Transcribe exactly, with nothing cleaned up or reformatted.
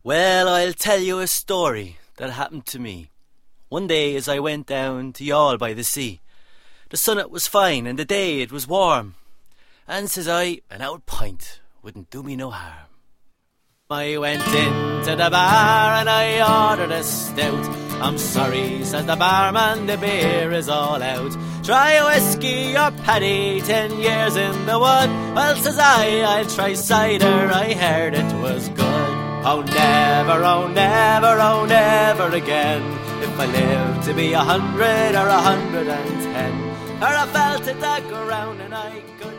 Well, I'll tell you a story that happened to me. One day as I went down to Youghal by the sea, the sun it was fine and the day it was warm, and says I, an old pint wouldn't do me no harm. I went into the bar and I ordered a stout. I'm sorry, says the barman, the beer is all out. Try a whiskey or paddy, ten years in the wood. Well, says I, I'll try cider, I heard it was good. Oh never, oh never, oh never again, if I live to be a hundred or a hundred and ten, or I fell to the ground and I could